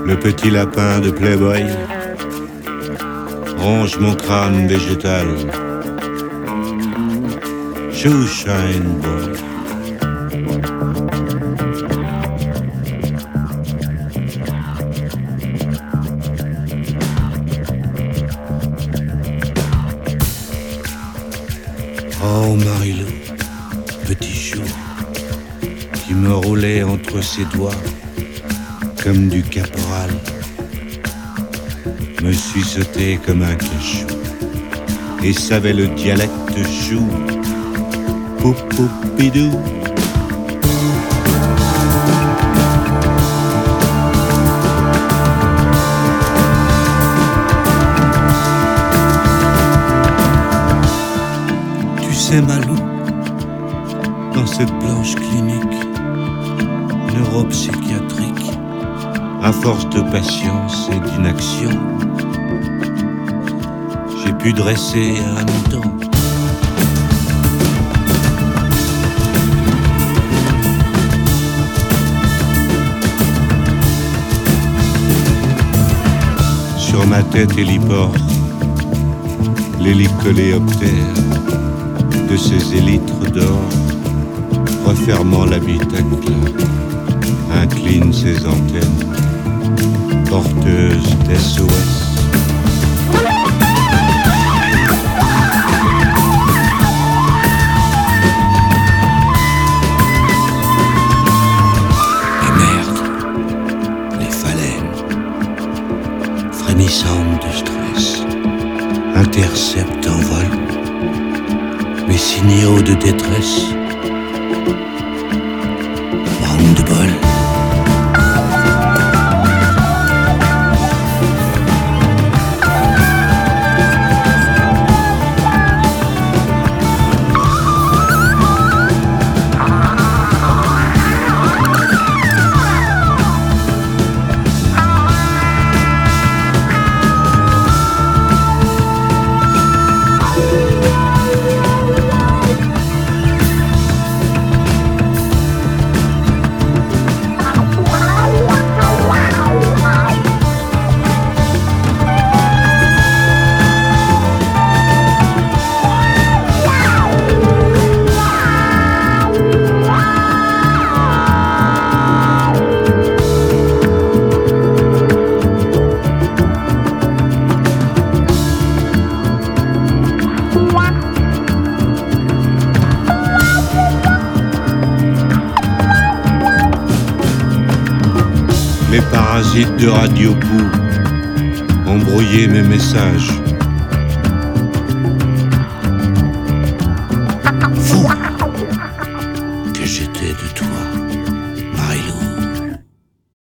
Le petit lapin de Playboy ronge mon crâne végétal. Shoeshine boy. Oh Marilou, petit chou, qui me roulait entre ses doigts comme du caporal, me suçotait comme un cachou et savait le dialecte chou. Poupoupidou. Tu sais Malou, dans cette blanche clinique neuropsychiatrique, à force de patience et d'inaction, j'ai pu dresser un mouton. Sur ma tête hélipore, l'hélicoléoptère de ses élytres d'or, refermant l'habitacle, incline ses antennes, porteuse d'SOS. Frémissante de stress, intercepte en vol mes signaux de détresse. Manque de bol. Les parasites de Radio Pou ont brouillé mes messages. Fou que j'étais de toi.